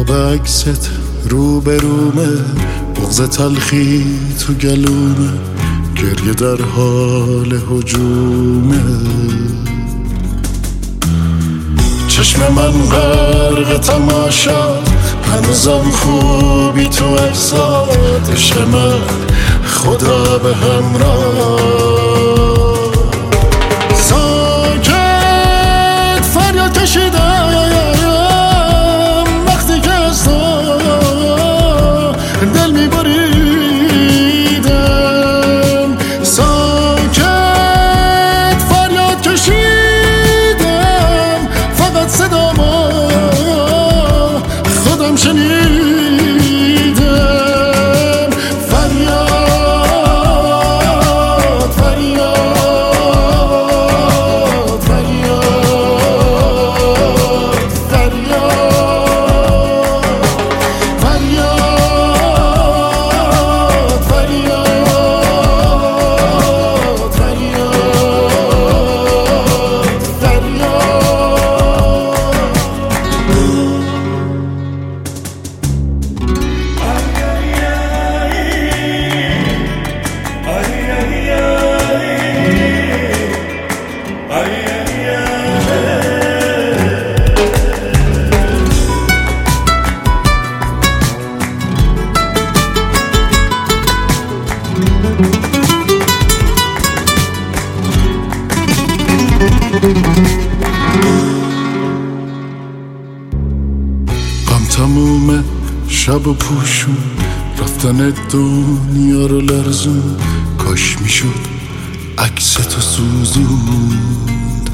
قاب عکست رو به رومه، بغض تلخی تو گلومه، گریه در حال هجومه. چشم من غرق تماشا، هنوزم خوبی تو اجزاد. عشق من خدا به همراه. ساکت فریاد کشیدم وقتی که از تو دل میبریدم. ساکت فریاد کشیدم، فقط صدامو خودم شنیدم. فریاد فریاد فریاد فریاد فریاد فریاد غم تمومه شب و پوشون، رفتن دنیا رو لرزون. کاش میشد عکس تو سوزوند.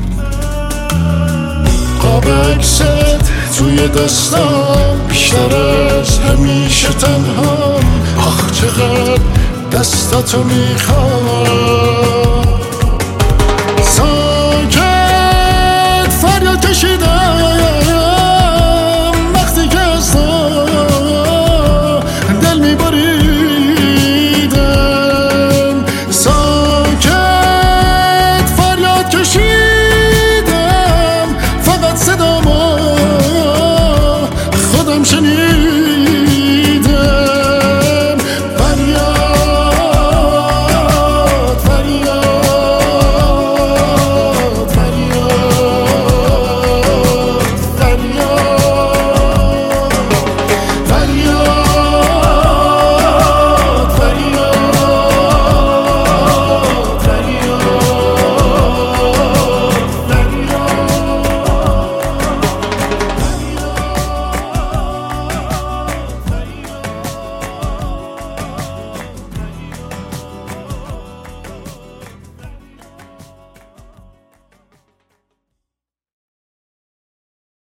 قاب عکست توی دستم، بیشتر از همیشه تنها. آخ چقدر دستاتو میخوام.